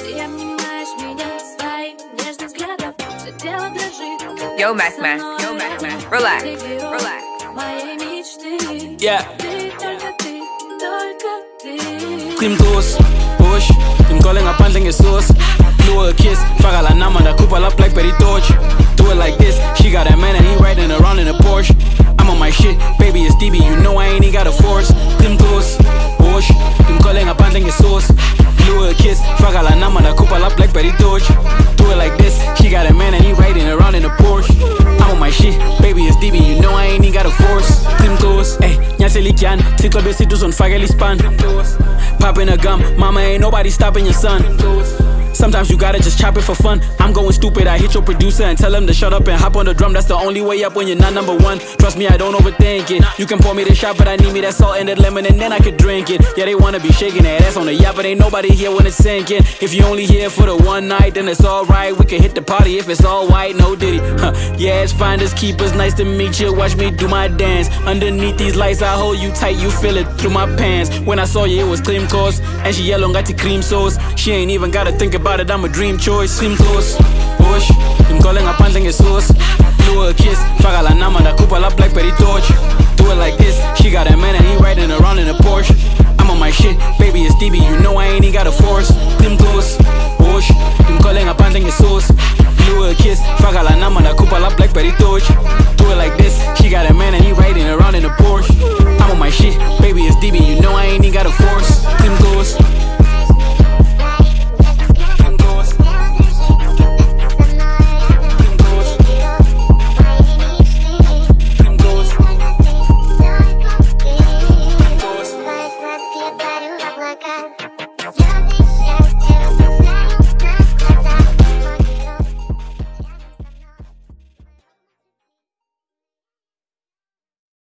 Ты обнимаешь меня своим нежным взглядом. Все тело дрожит. Yo, Mac Mac, relax, relax. Моей мечты. Yeah. Ты, только ты, только ты. Cream goes, push. I'm calling up and sauce. Blow her a kiss. Fuck la nama, da coupe up like Betty Dodge. Do it like this. She got a man and he riding around in a Porsche. I'm on my shit, baby, it's DB. You know I ain't even got a force. Cream goes, push. I'm calling up and sauce. Blow her a kiss. Fuck la nama, da coupe up like Betty Dodge. Do it like this. She got a man and he riding around in a Porsche. I'm on my shit, baby, it's DB. You know I ain't even got a force. Cream goes, hey, nyaseli kyan. Tickle besitos on fageli span. Popping a gum, mama ain't nobody stopping your son. Sometimes you gotta just chop it for fun. I'm going stupid, I hit your producer and tell him to shut up and hop on the drum. That's the only way up when you're not number one. Trust me, I don't overthink it. You can pour me the shot, but I need me that salt and that lemon and then I could drink it. Yeah, they wanna be shaking that ass on the yacht, but ain't nobody here when it's sinking. If you only here for the one night, then it's alright. We can hit the party if it's all white, no diddy. Yeah, it's finders, keepers, nice to meet you. Watch me do my dance. Underneath these lights, I hold you tight, you feel it through my pants. When I saw you, it was cream course, and she yellow got the cream sauce. She ain't even gotta think about it, I'm a dream choice. Cream close, push. I'm calling up and sauce. Blow her a kiss. Fuck la nama, da coupe up like Betty Dodge. Do it like this. She got a man and he riding around in a Porsche. I'm on my shit, baby, it's DB. You know I ain't even got a force. Cream